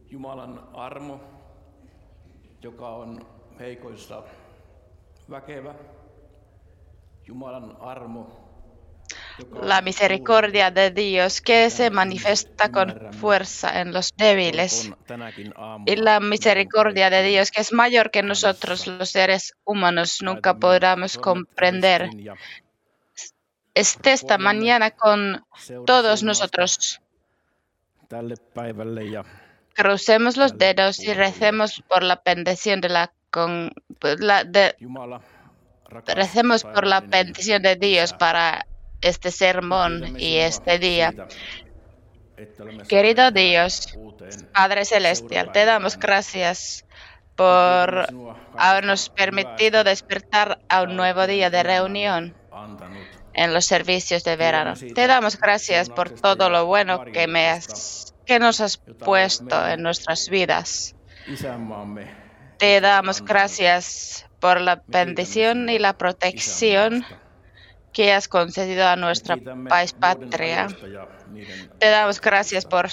Jumalan armo, joka on heikoissa väkevä. Jumalan armo. La misericordia de Dios que se manifiesta con fuerza en los débiles. Y la misericordia de Dios que es mayor que nosotros los seres humanos nunca podamos comprender. Esté esta mañana con todos nosotros. Crucemos los dedos y recemos por la bendición recemos por la bendición de Dios para este sermón y este día. Querido Dios, Padre Celestial, te damos gracias por habernos permitido despertar a un nuevo día de reunión en los servicios de verano. Te damos gracias por todo lo bueno que nos has puesto en nuestras vidas. Te damos gracias por la bendición y la protección que has concedido a nuestra país patria. Te damos gracias por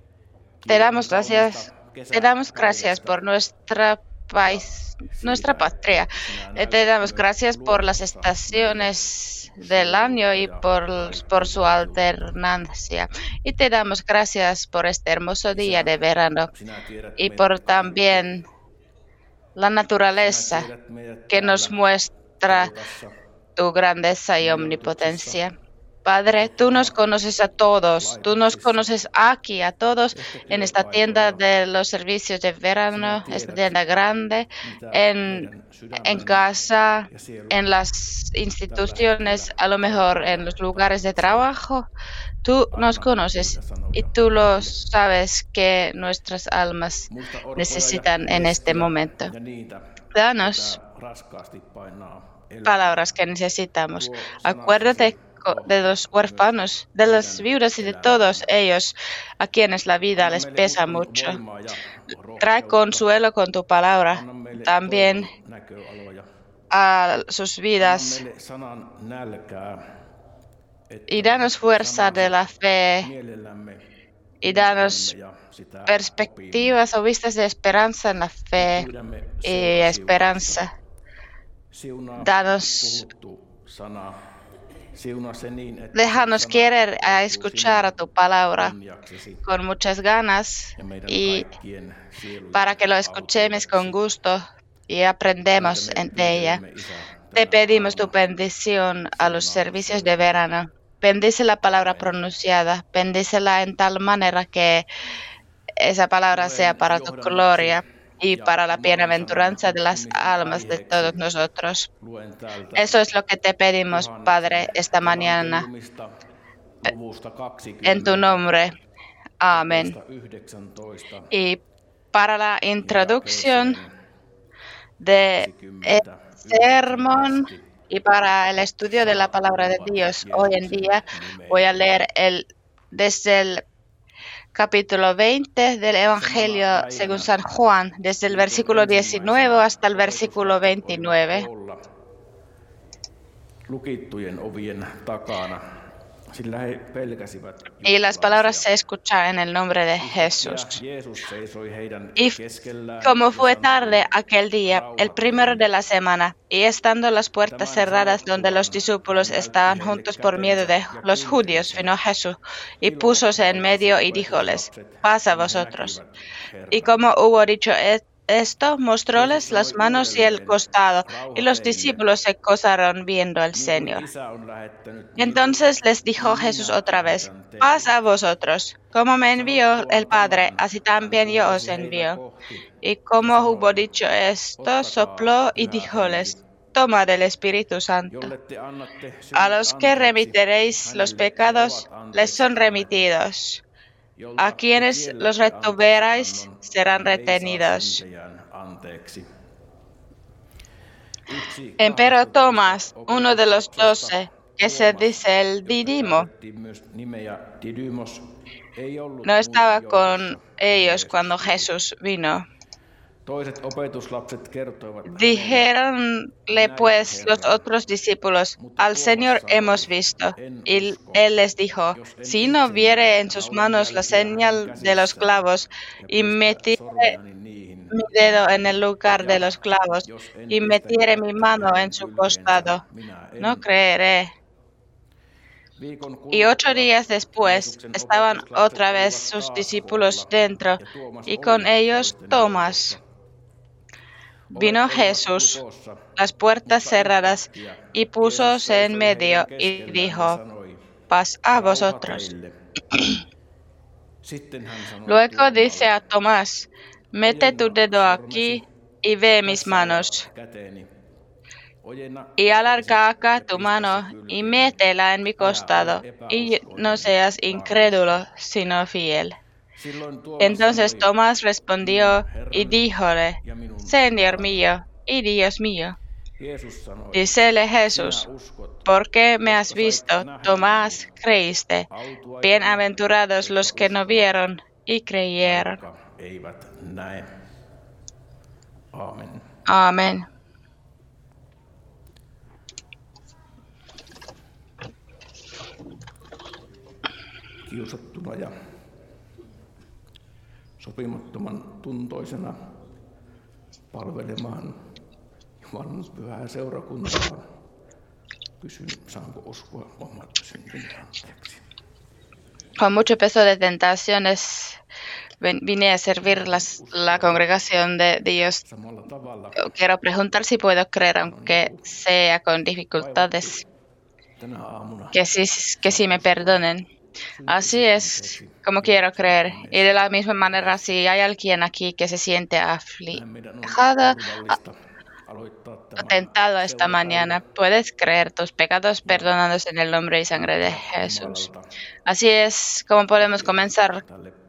nuestra país, nuestra patria. Te damos gracias por las estaciones del año y por su alternancia. Y te damos gracias por este hermoso día de verano y por también la naturaleza que nos muestra tu grandeza y omnipotencia. Padre, tú nos conoces a todos, tú nos conoces aquí a todos en esta tienda de los servicios de verano, esta tienda grande, en casa, en las instituciones, a lo mejor en los lugares de trabajo. Tú nos conoces y tú lo sabes que nuestras almas necesitan en este momento. Danos palabras que necesitamos. Acuérdate de los huérfanos, de las viudas y de todos ellos a quienes la vida les pesa mucho. Trae consuelo con tu palabra también a sus vidas y danos fuerza de la fe y danos perspectivas o vistas de esperanza en la fe y esperanza. Déjanos querer a escuchar a tu palabra con muchas ganas y para que lo escuchemos con gusto y aprendemos de ella. Te pedimos tu bendición a los servicios de verano. Bendice la palabra pronunciada, bendícela en tal manera que esa palabra sea para tu gloria y para la bienaventuranza de las almas de todos nosotros. Eso es lo que te pedimos, Padre, esta mañana. En tu nombre. Amén. Y para la introducción de este sermón y para el estudio de la palabra de Dios hoy en día, voy a leer desde el capítulo 20 del Evangelio según San Juan, desde el versículo 19 hasta el versículo 29. Y las palabras se escuchan en el nombre de Jesús. Y como fue tarde aquel día, el primero de la semana, y estando las puertas cerradas donde los discípulos estaban juntos por miedo de los judíos, vino Jesús y púsose en medio y díjoles: paz a vosotros. Y como hubo dicho esto, mostróles las manos y el costado, y los discípulos se gozaron viendo al Señor. Entonces les dijo Jesús otra vez: paz a vosotros. Como me envió el Padre, así también yo os envío. Y como hubo dicho esto, sopló y díjoles: tomad del Espíritu Santo. A los que remitiréis los pecados, les son remitidos. A quienes los retuvierais, serán retenidos. Empero Tomás, uno de los 12, que se dice el Dídimo, no estaba con ellos cuando Jesús vino. Dijéronle pues los otros discípulos: al Señor hemos visto. Y él les dijo: si no viere en sus manos la señal de los clavos, y metiere mi dedo en el lugar de los clavos, y metiere mi mano en su costado, no creeré. Y 8 días después estaban otra vez sus discípulos dentro, y con ellos Tomás. Vino Jesús, las puertas cerradas, y púsose en medio, y dijo: paz a vosotros. Luego dice a Tomás: mete tu dedo aquí y ve mis manos. Y alarga acá tu mano y métela en mi costado, y no seas incrédulo, sino fiel. Entonces Tomás respondió y díjole: Señor mío y Dios mío. Dícele Jesús: ¿por qué me has visto, Tomás, creíste? Bienaventurados los que no vieron y creyeron. Amén. Kiusattuna ja sopimattoman tuntoisena palvelemaan Jumalan pyhää seurakuntaa. Kysyn, saanko uskoa omat syntini anteeksi. Con mucho peso de tentaciones vine a servir la congregación de Dios. Quiero preguntar si puedo creer, aunque sea con dificultades. Que sí me perdonen. Así es como quiero creer. Y de la misma manera, si hay alguien aquí que se siente afligada, tentado esta mañana, puedes creer tus pecados perdonados en el nombre y sangre de Jesús. Así es como podemos comenzar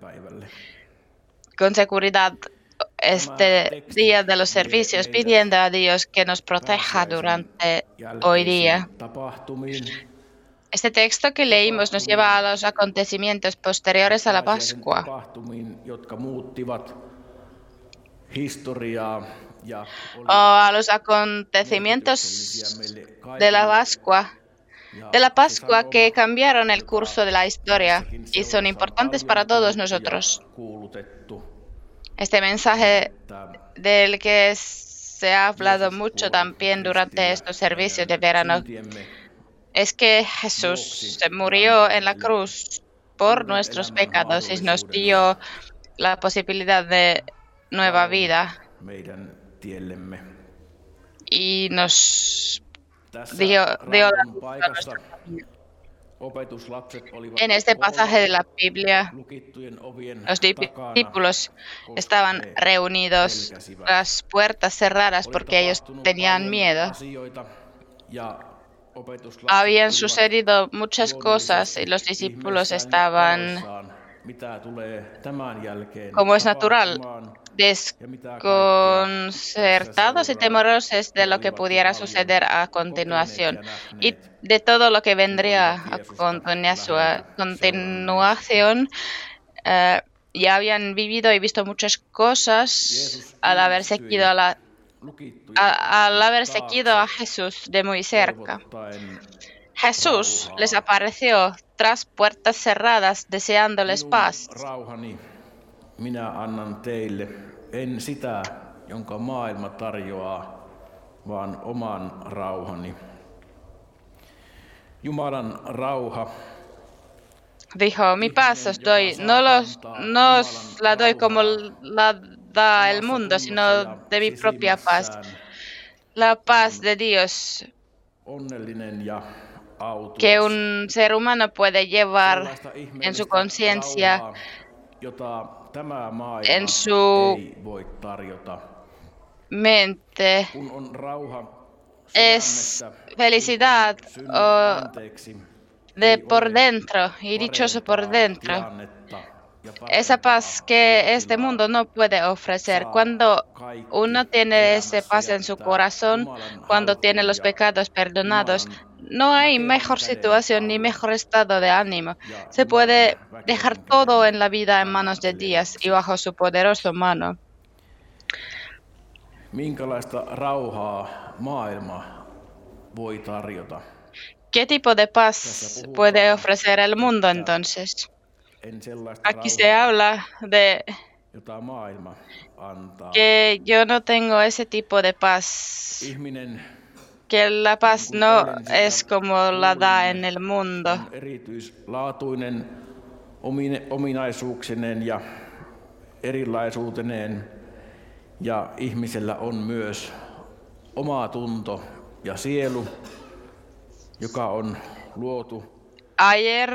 con seguridad este día de los servicios, pidiendo a Dios que nos proteja durante hoy día. Este texto que leímos nos lleva a los acontecimientos posteriores a la Pascua. O a los acontecimientos de la Pascua que cambiaron el curso de la historia y son importantes para todos nosotros. Este mensaje del que se ha hablado mucho también durante estos servicios de verano es que Jesús se murió en la cruz por nuestros pecados y nos dio la posibilidad de nueva vida. Y nos dio la luz a nuestra familia. En este pasaje de la Biblia, los discípulos estaban reunidos, las puertas cerradas porque ellos tenían miedo. Habían sucedido muchas cosas y los discípulos estaban, como es natural, desconcertados y temerosos de lo que pudiera suceder a continuación y de todo lo que vendría a continuación. Ya habían vivido y visto muchas cosas al haber seguido a Jesús de muy cerca. Jesús les apareció tras puertas cerradas, deseándoles paz. Minä annan teille, en sitä, jonka maailma tarjoaa, vaan oman rauhani. Jumalan rauha. Dijo: mi paz os doy, no os la doy como la da el mundo, sino de mi propia paz. La paz de Dios que un ser humano puede llevar en su conciencia, en su mente, es felicidad de por dentro y dichoso por dentro. Esa paz que este mundo no puede ofrecer. Cuando uno tiene esa paz en su corazón, cuando tiene los pecados perdonados, no hay mejor situación ni mejor estado de ánimo. Se puede dejar todo en la vida en manos de Dios y bajo su poderosa mano. minkälaista rauhaa maailma voi tarjota. ¿Qué tipo de paz puede ofrecer el mundo entonces? Aquí se habla de jota maailma antaa. que yo no tengo ese tipo de paz, que la paz no es como la da en el mundo. On erityislaatuinen ominaisuuksineen ja erilaisuuteneen, ja ihmisellä on myös oma tunto ja sielu, joka on luotu. Ayer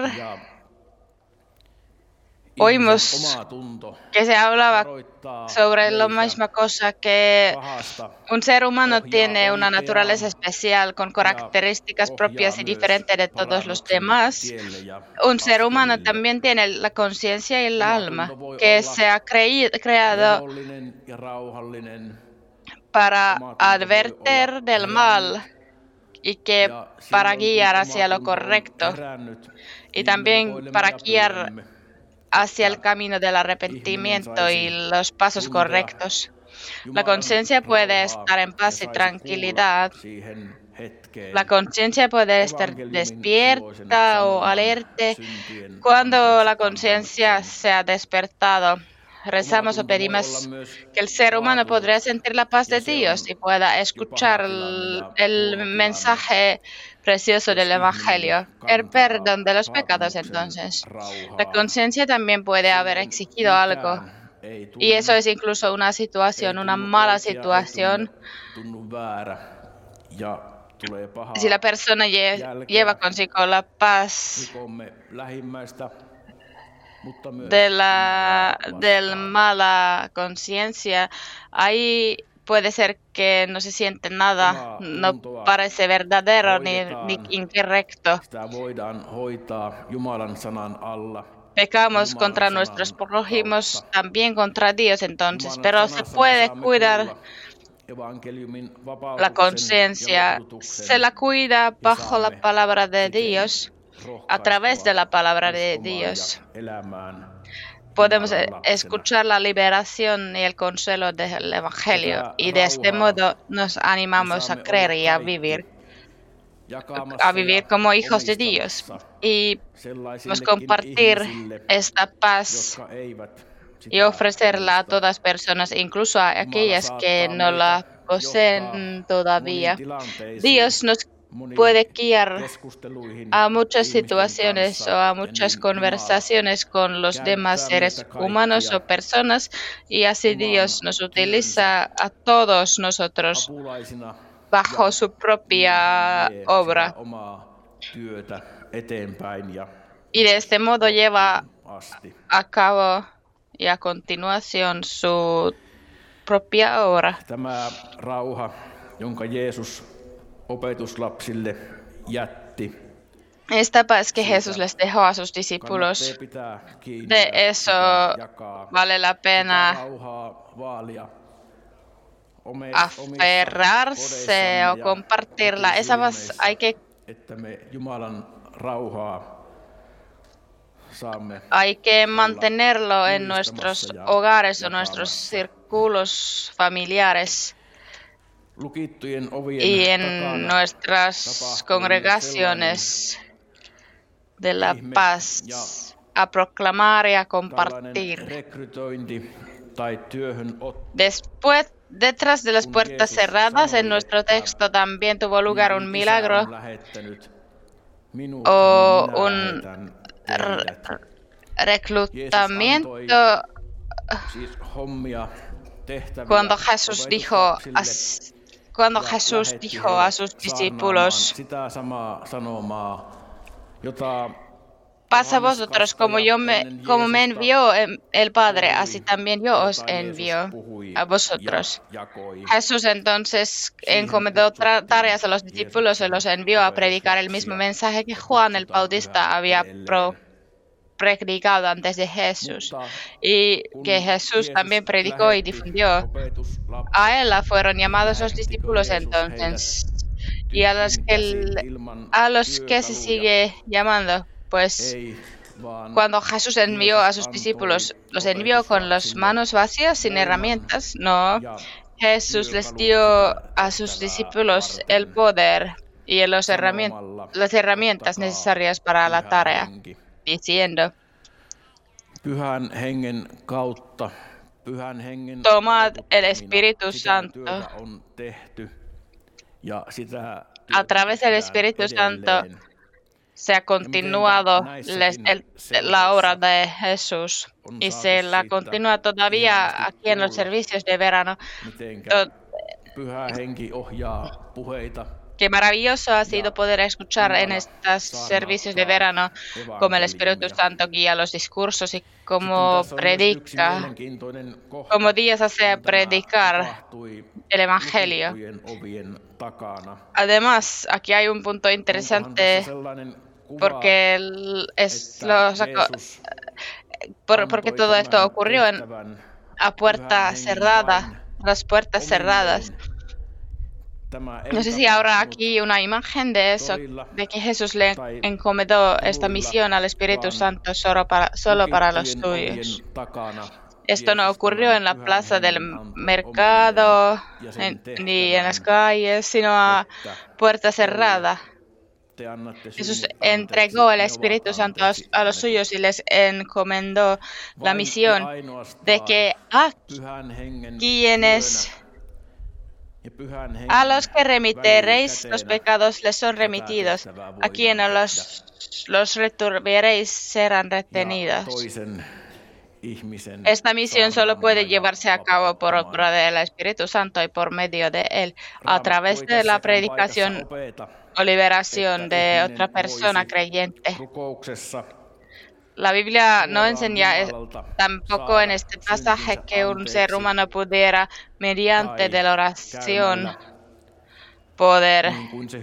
oímos que se hablaba sobre la misma cosa, que un ser humano tiene una naturaleza especial con características propias y diferentes de todos los demás. Un ser humano también tiene la conciencia y el alma, que se ha creado para advertir del mal y que para guiar hacia lo correcto y también para guiar hacia el camino del arrepentimiento y los pasos correctos. La conciencia puede estar en paz y tranquilidad. La conciencia puede estar despierta o alerta. Cuando la conciencia se ha despertado, rezamos o pedimos que el ser humano podría sentir la paz de Dios y pueda escuchar el mensaje precioso del Evangelio, el perdón de los pecados entonces. La conciencia también puede haber exigido algo, y eso es incluso una situación, una mala situación. Si la persona lleva consigo la paz de mala conciencia, ahí puede ser que no se siente nada, no parece verdadero ni incorrecto. Pecamos contra nuestros prójimos, también contra Dios entonces, pero se puede cuidar la conciencia, se la cuida bajo la palabra de Dios, a través de la palabra de Dios. Podemos escuchar la liberación y el consuelo del Evangelio, y de este modo nos animamos a creer y a vivir como hijos de Dios, y compartir esta paz y ofrecerla a todas personas, incluso a aquellas que no la poseen todavía. Dios nos puede guiar a muchas situaciones o a muchas conversaciones con los demás seres humanos o personas, y así Dios nos utiliza a todos nosotros bajo su propia obra. Y de este modo lleva a cabo y a continuación su propia obra. Tämä rauha, jonka Jeesus opetuslapsille jätti. Esta paz que Jesús les dejó a sus discípulos, de eso vale la pena aferrarse o compartirla. Esa paz hay que mantenerlo en nuestros hogares o nuestros círculos familiares y en nuestras congregaciones de la paz, a proclamar y a compartir. Después, detrás de las puertas cerradas, en nuestro texto también tuvo lugar un milagro o un reclutamiento cuando Jesús dijo a sus discípulos: paz a vosotros, como me envió el Padre, así también yo os envío a vosotros. Jesús entonces encomendó tareas a los discípulos y los envió a predicar el mismo mensaje que Juan el Bautista había predicado antes de Jesús, y que Jesús también predicó y difundió. A él fueron llamados los discípulos entonces, y a los que se sigue llamando. Pues cuando Jesús envió a sus discípulos, ¿los envió con las manos vacías, sin herramientas? No. Jesús les dio a sus discípulos el poder y las herramientas necesarias para la tarea, diciendo, Pyhän Hengen kautta, Pyhän Hengen tomad el Espíritu Santo. On tehty, ja sitä a través del Espíritu Santo se ha continuado la obra de Jesús y se la continúa todavía aquí en los servicios de verano. Pyhä Henki ohjaa puheita. Qué maravilloso ha sido poder escuchar en estos servicios de verano cómo el Espíritu Santo guía los discursos y cómo predica, cómo Dios hace predicar el Evangelio. Además, aquí hay un punto interesante porque porque todo esto ocurrió a puerta cerrada, las puertas cerradas. No sé si ahora aquí una imagen de eso, de que Jesús le encomendó esta misión al Espíritu Santo solo para los suyos. Esto no ocurrió en la plaza del mercado ni en las calles, sino a puerta cerrada. Jesús entregó el Espíritu Santo a los suyos y les encomendó la misión de que a los que remitiréis los pecados les son remitidos, a quienes los retuviereis serán retenidos. Esta misión solo puede llevarse a cabo por obra del Espíritu Santo y por medio de él, a través de la predicación o liberación de otra persona creyente. La Biblia no enseña tampoco en este pasaje que un ser humano pudiera, mediante de la oración, poder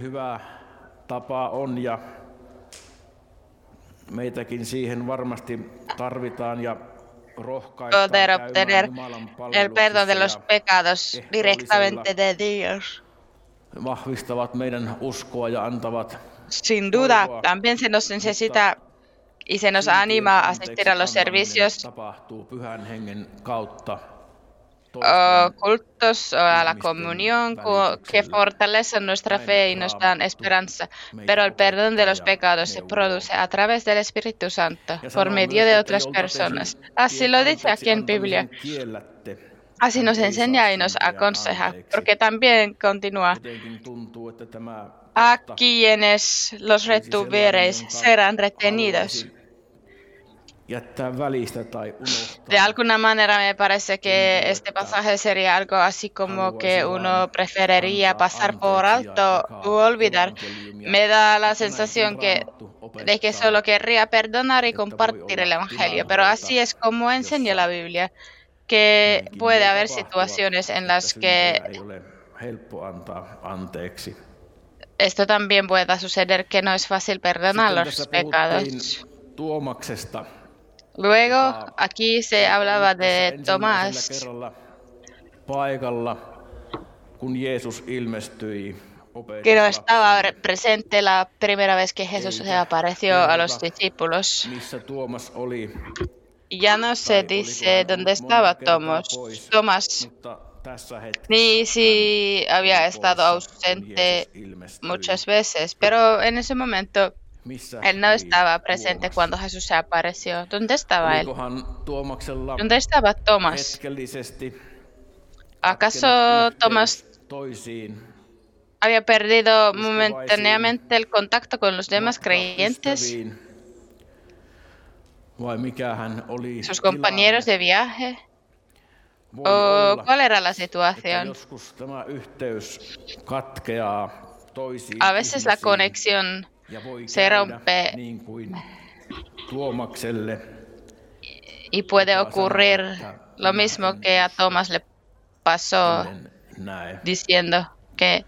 obtener el perdón de los pecados directamente de Dios. Sin duda, también se nos necesita y se nos anima a asistir a los servicios o cultos o a la comunión que fortalecen nuestra fe y nos dan esperanza. Pero el perdón de los pecados se produce a través del Espíritu Santo, por medio de otras personas. Así lo dice aquí en Biblia. Así nos enseña y nos aconseja, porque también continúa. A quienes los retuviereis serán retenidos. De alguna manera me parece que este pasaje sería algo así como que uno preferiría pasar por alto u olvidar. Me da la sensación de que solo querría perdonar y compartir el Evangelio, pero así es como enseña la Biblia, que puede haber situaciones en las que esto también pueda suceder, que no es fácil perdonar los pecados. Luego, aquí se hablaba de Tomás, que no estaba presente la primera vez que Jesús se apareció a los discípulos. Y ya no se dice dónde estaba Tomás, ni si había estado ausente muchas veces, pero en ese momento él no estaba presente cuando Jesús se apareció. ¿Dónde estaba él? ¿Dónde estaba Tomás? ¿Acaso Tomás había perdido momentáneamente el contacto con los demás creyentes? ¿Sus compañeros de viaje? ¿O cuál era la situación? A veces la conexión se rompe y puede ocurrir lo mismo que a Tomás le pasó, diciendo que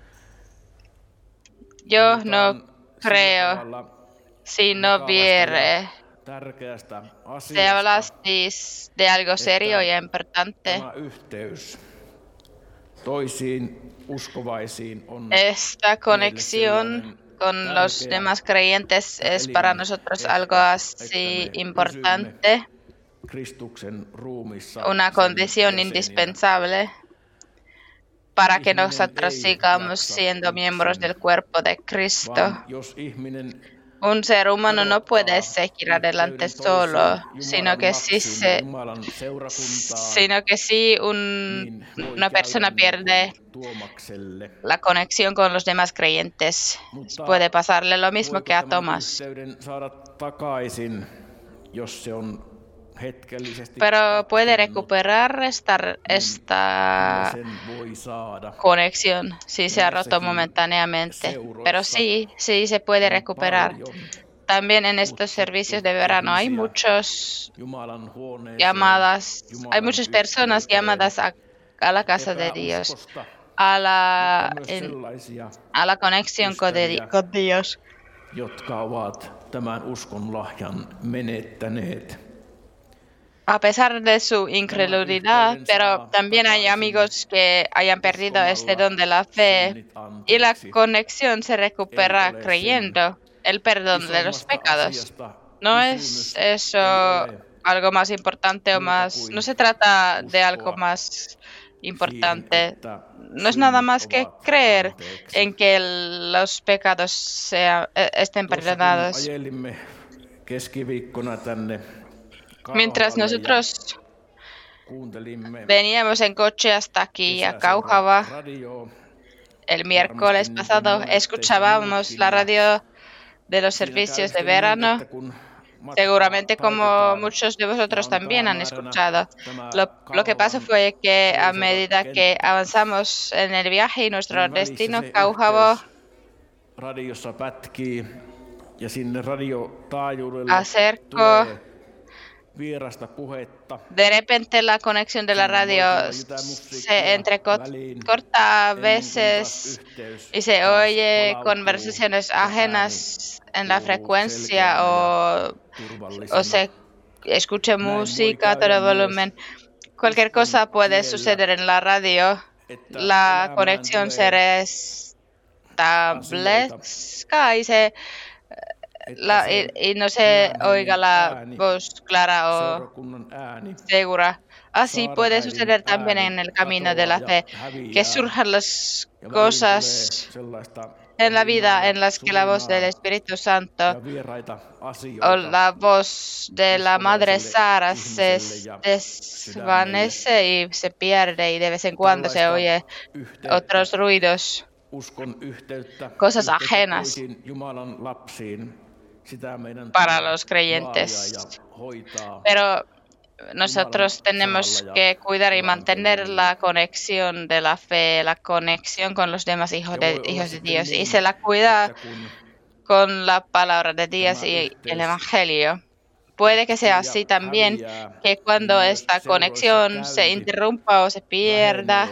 yo no creo si no viere. ¿Te hablasteis de algo serio y importante? Esta conexión con los demás creyentes es para nosotros algo así importante, una condición indispensable. para que nosotros sigamos siendo miembros del cuerpo de Cristo. Un ser humano no puede seguir adelante solo, sino que si una persona pierde la conexión con los demás creyentes, puede pasarle lo mismo que a Tomás. Pero puede recuperar esta conexión si se ha roto momentáneamente. Pero sí se puede recuperar. También en estos servicios de verano hay muchas personas llamadas a la casa de Dios, a la conexión con Dios. A pesar de su incredulidad, pero también hay amigos que hayan perdido este don de la fe y la conexión se recupera creyendo el perdón de los pecados. ¿No es eso algo más importante o más? No se trata de algo más importante. No es nada más que creer en que los pecados estén perdonados. Mientras nosotros veníamos en coche hasta aquí a Kauhava, el miércoles pasado escuchábamos la radio de los servicios de verano, seguramente como muchos de vosotros también han escuchado. Lo que pasó fue que a medida que avanzamos en el viaje y nuestro destino, Kauhava, acercó. De repente la conexión de la radio se entrecorta a veces y se oye conversaciones ajenas en la frecuencia o se escucha música a todo volumen. Cualquier cosa puede suceder en la radio. La conexión se restablezca y no se oiga la voz clara o segura. Así puede suceder también en el camino de la fe, que surjan las cosas en la vida en las que la voz del Espíritu Santo o la voz de la Madre Sara se desvanece y se pierde y de vez en cuando se oye otros ruidos, cosas ajenas para los creyentes. Pero nosotros tenemos que cuidar y mantener la conexión de la fe, la conexión con los demás hijos de Dios, y se la cuida con la palabra de Dios y el Evangelio. Puede que sea así también, que cuando esta conexión se interrumpa o se pierda,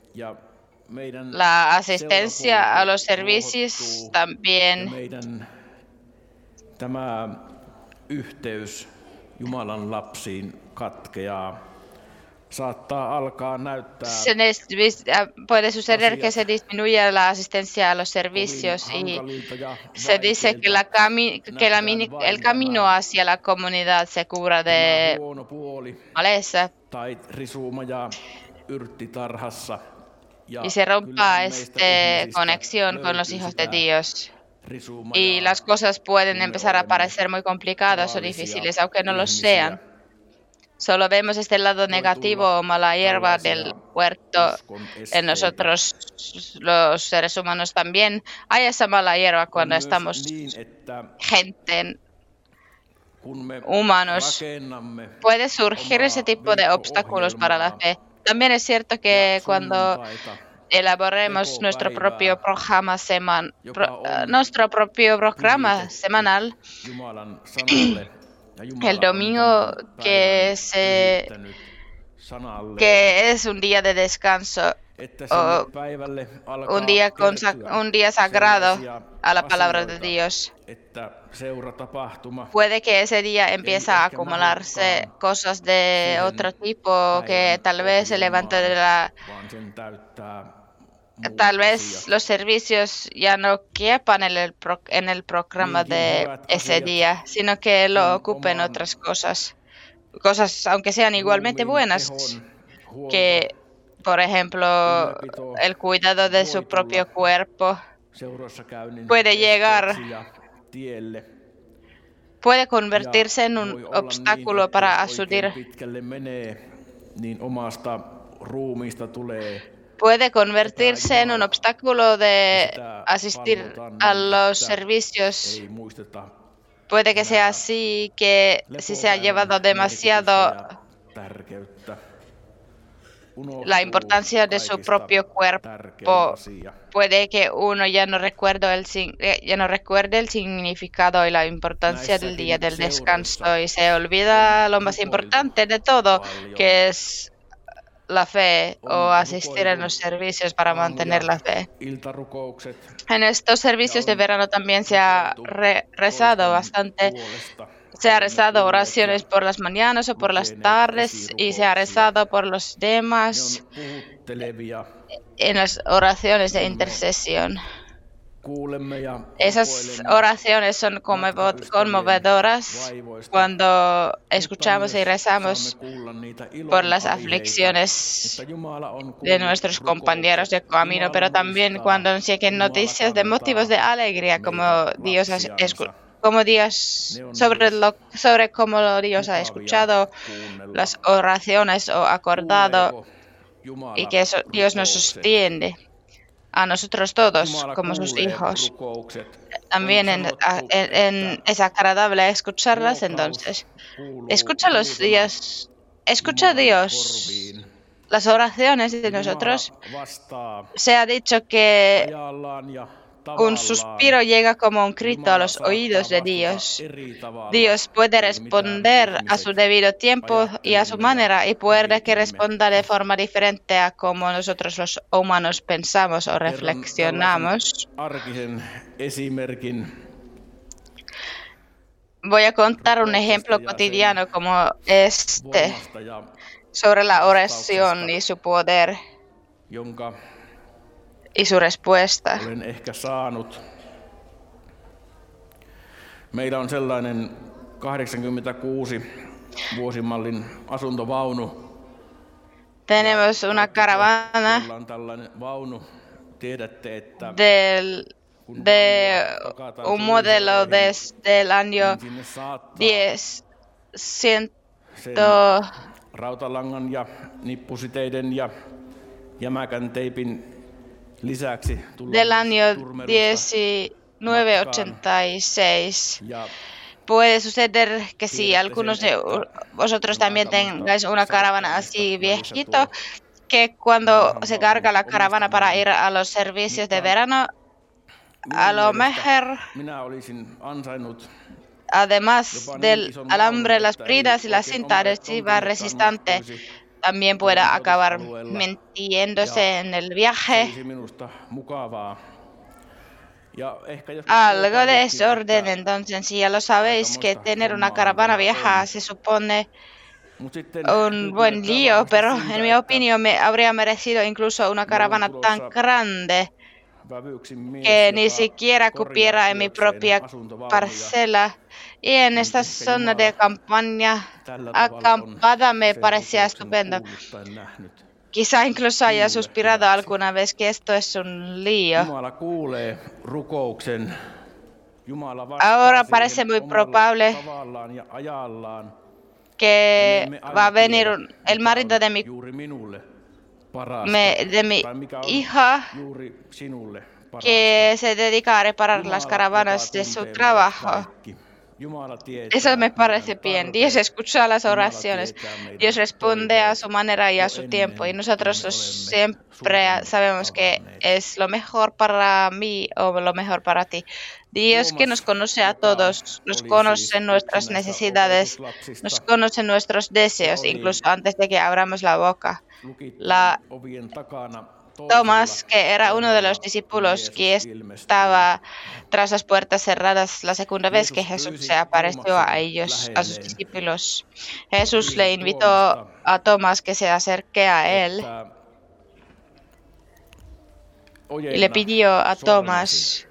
la asistencia a los servicios también. Tämä yhteys Jumalan lapsiin katkeaa. Saattaa alkaa näyttää. Puede suceder que se disminuya la asistencia a los servicios y se dice que el camino hacia la comunidad se cubra de maleza y se rompa esta conexión con los hijos de Dios. Y las cosas pueden empezar a parecer muy complicadas o difíciles, aunque no lo sean. Solo vemos este lado negativo o mala hierba del huerto en nosotros, los seres humanos también. Hay esa mala hierba cuando estamos gente humanos. Puede surgir ese tipo de obstáculos para la fe. También es cierto que cuando elaboremos nuestro propio programa semanal, el domingo que es un día de descanso o un día sagrado a la palabra de Dios. Puede que ese día empiece a acumularse cosas de otro tipo que tal vez se levante de la... Tal vez los servicios ya no quepan en el programa de ese día, sino que lo ocupen otras cosas, aunque sean igualmente buenas, que por ejemplo, el cuidado de su propio cuerpo, puede convertirse en un obstáculo para asistir. Puede convertirse en un obstáculo de asistir a los servicios. Puede que sea así, que si se ha llevado demasiado la importancia de su propio cuerpo, puede que uno ya no recuerde el significado y la importancia del día del descanso y se olvida lo más importante de todo, que es la fe o asistir a los servicios para mantener la fe. En estos servicios de verano también se ha rezado bastante. Se ha rezado oraciones por las mañanas o por las tardes y se ha rezado por los demás en las oraciones de intercesión. Esas oraciones son conmovedoras cuando escuchamos y rezamos por las aflicciones de nuestros compañeros de camino, pero también cuando nos lleguen noticias de motivos de alegría, sobre cómo Dios ha escuchado las oraciones o acordado y que Dios nos sostiene a nosotros todos como sus hijos. También es agradable escucharlas entonces. Escucha Dios las oraciones de nosotros. Se ha dicho que un suspiro llega como un grito a los oídos de Dios. Dios puede responder a su debido tiempo y a su manera, y puede que responda de forma diferente a como nosotros los humanos pensamos o reflexionamos. Voy a contar un ejemplo cotidiano como este sobre la oración y su poder y su respuesta. Meillä on sellainen 86 vuosimallin asuntovaunu. Tenemos una caravana de un modelo desde el año 1100 rautalangan ja nippusiteiden ja jämäkän teipin lisäksi del año 1986. Puede suceder que si algunos de vosotros también tengáis una caravana así viejito, que cuando se carga la caravana para ir a los servicios de verano, a lo mejor, además del alambre, las bridas y la cinta adhesiva resistente, también puede acabar metiéndose en el viaje. Algo de desorden, entonces, si ya lo sabéis, que tener una caravana vieja se supone un buen lío, pero en mi opinión me habría merecido incluso una caravana tan grande que ni siquiera cupiera en mi propia parcela. Y en esta zona de acampada me parecía estupendo. Quizá incluso haya suspirado alguna vez que esto es un lío. Ahora parece muy probable que va a venir el marido de mi hija que se dedica a reparar las caravanas de su trabajo. Eso me parece bien. Dios escucha las oraciones. Dios responde a su manera y a su tiempo. Y nosotros siempre sabemos que es lo mejor para mí o lo mejor para ti. Dios que nos conoce a todos, nos conoce nuestras necesidades, nos conoce nuestros deseos, incluso antes de que abramos la boca. Tomás, que era uno de los discípulos que estaba tras las puertas cerradas la segunda vez que Jesús se apareció a ellos, a sus discípulos. Jesús le invitó a Tomás que se acerque a él y le pidió a Tomás: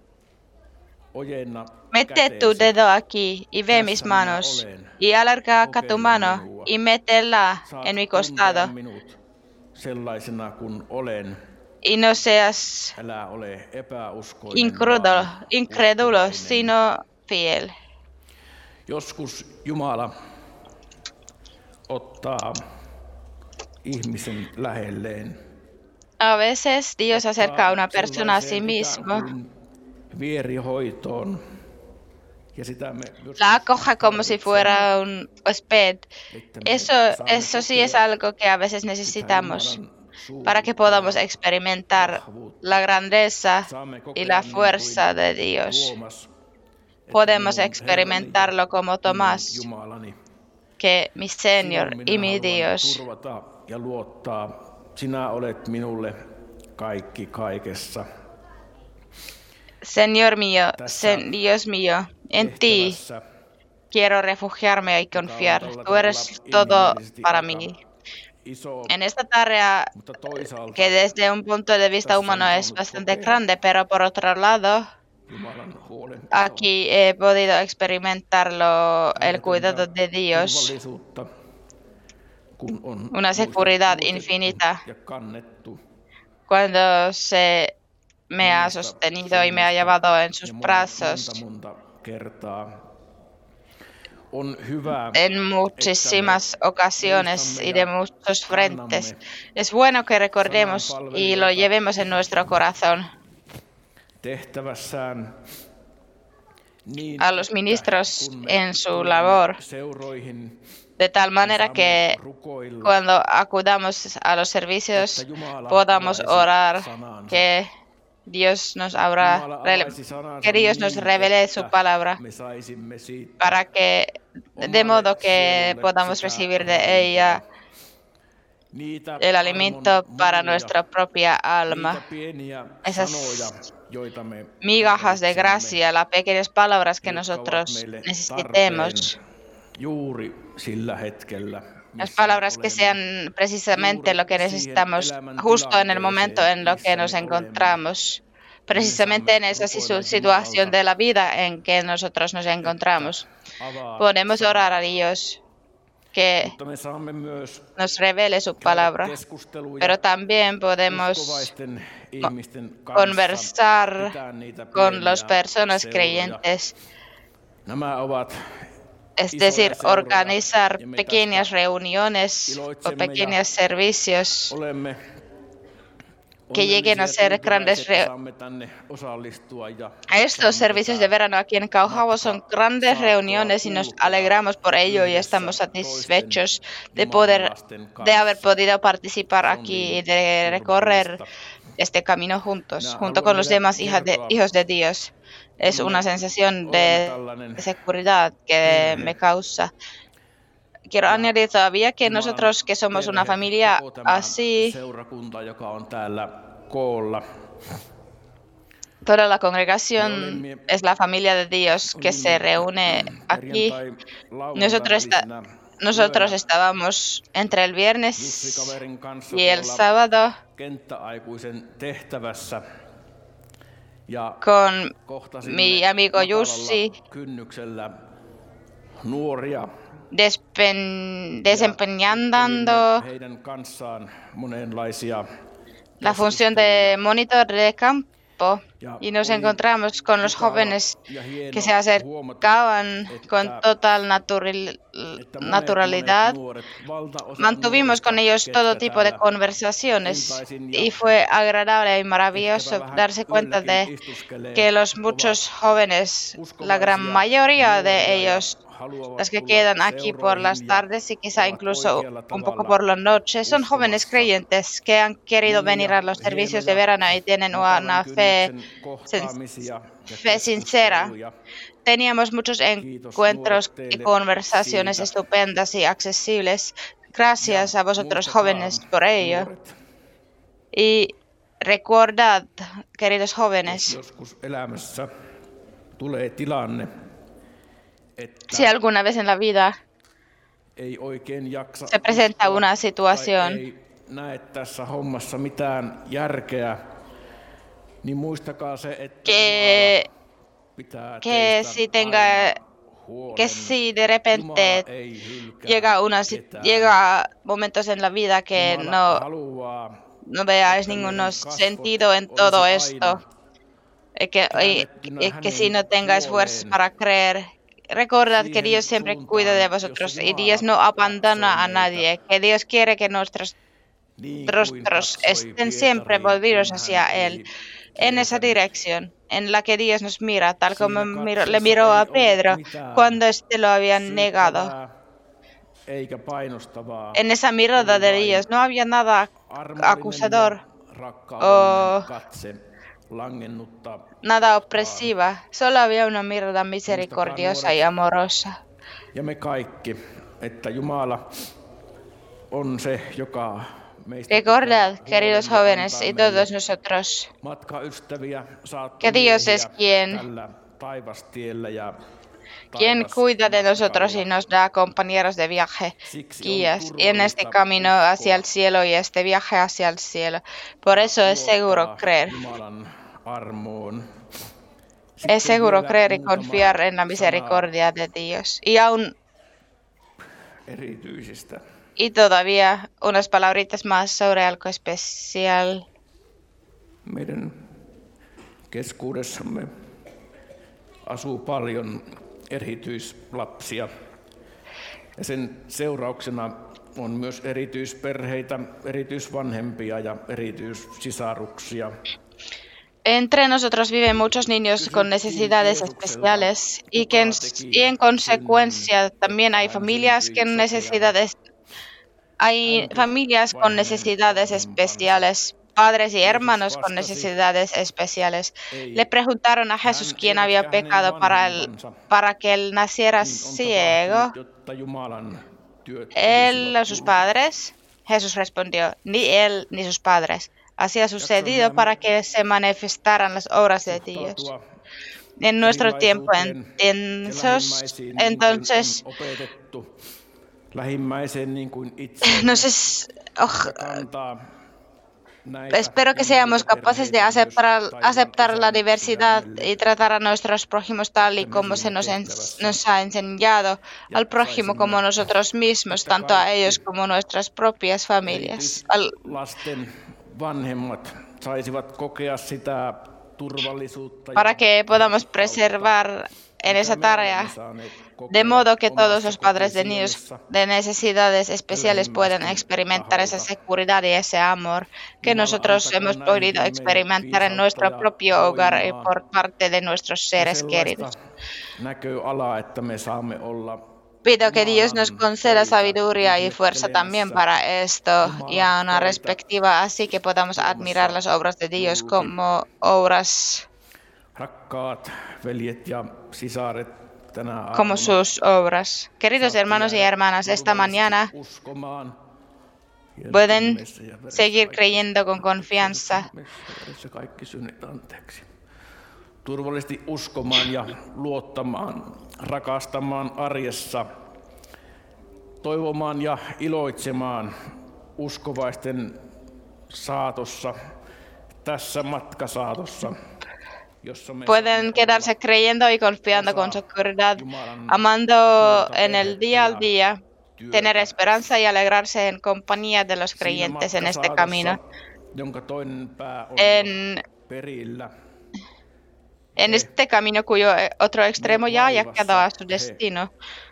mete tu dedo aquí y ve mis manos, y alarga acá tu mano y métela en mi costado. sellaisena kuin olen. Y no seas Älä ole epäuskoinen, incrédulo, sino fiel. Joskus Jumala ottaa ihmisen lähelleen. A veces Dios acerca a una persona a sí mismo. Vierihoitoon. La acoja como si fuera un huésped. Eso sí es algo que a veces necesitamos para que podamos experimentar la grandeza y la fuerza de Dios. Podemos experimentarlo como Tomás, que mi Señor y mi Dios. Ja luottaa, sinä olet minulle kaikki kaikessa. Señor mío, Dios mío, en ti quiero refugiarme y confiar. Tú eres todo para mí. En esta tarea, que desde un punto de vista humano es bastante grande, pero por otro lado, aquí he podido experimentarlo, el cuidado de Dios, una seguridad infinita cuando se me ha sostenido y me ha llevado en sus brazos en muchísimas ocasiones y de muchos frentes. Es bueno que recordemos y lo llevemos en nuestro corazón. A los ministros en su labor, de tal manera que cuando acudamos a los servicios podamos orar que Dios nos revele su palabra para que de modo que podamos recibir de ella el alimento para nuestra propia alma. Esas migajas de gracia, las pequeñas palabras que nosotros necesitemos. Las palabras que sean precisamente lo que necesitamos justo en el momento en lo que nos encontramos, precisamente en esa situación de la vida en que nosotros nos encontramos. Podemos orar a Dios que nos revele su palabra, pero también podemos conversar con las personas creyentes. Es decir, organizar pequeñas reuniones o pequeños servicios que lleguen a ser grandes. Estos servicios de verano aquí en Kauhavo son grandes reuniones y nos alegramos por ello y estamos satisfechos de haber podido participar aquí y de recorrer este camino juntos, junto con los demás hijos de Dios. Es una sensación de seguridad que me causa. Quiero añadir todavía que nosotros que somos una familia así, toda la congregación es la familia de Dios que se reúne aquí. Nosotros estábamos entre el viernes y el sábado con mi amigo Jussi desempeñando la función de monitor de campo y nos encontramos con los jóvenes que se acercaban con total naturalidad. Mantuvimos con ellos todo tipo de conversaciones y fue agradable y maravilloso darse cuenta de que los muchos jóvenes, la gran mayoría de ellos, los que quedan aquí por las tardes y quizá incluso un poco por la noche, son jóvenes creyentes que han querido venir a los servicios de verano y tienen una fe sincera. Teníamos muchos encuentros y conversaciones estupendas y accesibles. Gracias a vosotros jóvenes por ello. Y recordad, queridos jóvenes, si alguna vez en la vida se presenta una situación que sí tenga que si de repente llega momentos en la vida que no veáis ningún sentido en todo esto, que si no tengáis fuerzas para creer, recordad que Dios siempre cuida de vosotros y Dios no abandona a nadie, que Dios quiere que nuestros rostros estén siempre volvidos hacia Él, en esa dirección en la que Dios nos mira, tal como le miró a Pedro cuando éste lo había negado. En esa mirada de Dios no había nada acusador o nada opresiva, solo había una mirada misericordiosa y amorosa. Ja me kaikki, että Jumala on se, joka Recordad, queridos jóvenes y todos nosotros, que Dios es quien cuida de nosotros y nos da compañeros de viaje, guías, y en este camino hacia el cielo y este viaje hacia el cielo. Por eso es seguro creer. Es seguro creer y confiar en la misericordia de Dios. Y todavía unas palabritas más sobre algo especial. Meidän keskuudessamme asuu paljon erityislapsia. Ja sen seurauksena on myös erityisperheitä, erityisvanhempia ja erityissisaruksia. Entre nosotros viven muchos niños con necesidades especiales y en consecuencia también hay familias con necesidades especiales, padres y hermanos con necesidades especiales. Le preguntaron a Jesús quién había pecado para que él naciera ciego. ¿Él o sus padres? Jesús respondió, ni él ni sus padres. Así ha sucedido para que se manifestaran las obras de Dios. En nuestro tiempo intensos, entonces, espero que seamos capaces de aceptar la diversidad y tratar a nuestros prójimos tal y como se nos ha enseñado, al prójimo como nosotros mismos, tanto a ellos como a nuestras propias familias. Para que podamos preservar en esa tarea, de modo que todos los padres de niños de necesidades especiales puedan experimentar esa seguridad y ese amor que nosotros hemos podido experimentar en nuestro propio hogar y por parte de nuestros seres queridos. Pido que Dios nos conceda sabiduría y fuerza también para esto y a una perspectiva así que podamos admirar las obras de Dios como obras, como sus obras. Queridos hermanos y hermanas, esta mañana pueden seguir creyendo con confianza. Turvallisesti uskomaan ja luottamaan, rakastamaan arjessa, toivomaan ja iloitsemaan uskovaisten saatossa, tässä matkasaatossa. Pueden quedarse creyendo y confiando con seguridad, amando en el día al día, tener esperanza y alegrarse en compañía de los creyentes en este camino. En este camino cuyo otro extremo ya ha llegado a su destino.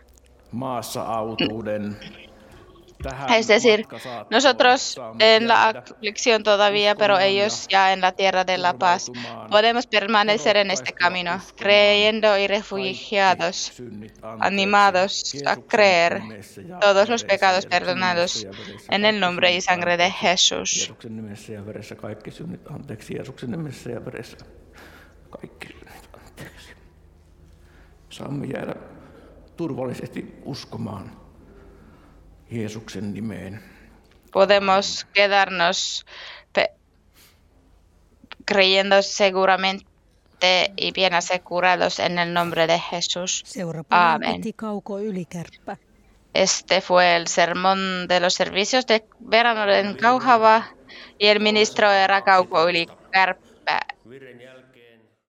Es decir, nosotros en la aflicción todavía, pero ellos ya en la tierra de la paz. Podemos permanecer en este camino, creyendo y refugiados, animados a creer todos los pecados perdonados en el nombre y sangre de Jesús. Saamme jäädä turvallisesti uskomaan Jeesuksen nimeen. Podemos quedarnos creyendo seguramente y bien asegurados en el nombre de Jesús. Amén. Este fue el sermón de los servicios de verano en Kauhava y el ministro era Kauko Yli Kärppä.